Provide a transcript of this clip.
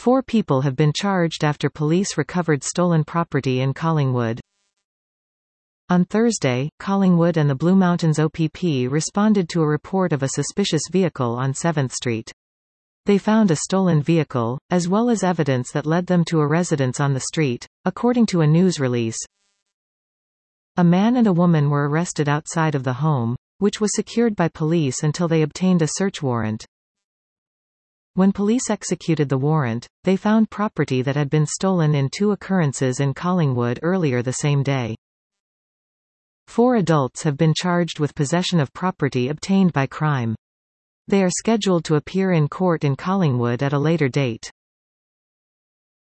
4 people have been charged after police recovered stolen property in Collingwood. On Thursday, Collingwood and the Blue Mountains OPP responded to a report of a suspicious vehicle on 7th Street. They found a stolen vehicle, as well as evidence that led them to a residence on the street, according to a news release. A man and a woman were arrested outside of the home, which was secured by police until they obtained a search warrant. When police executed the warrant, they found property that had been stolen in 2 occurrences in Collingwood earlier the same day. 4 adults have been charged with possession of property obtained by crime. They are scheduled to appear in court in Collingwood at a later date.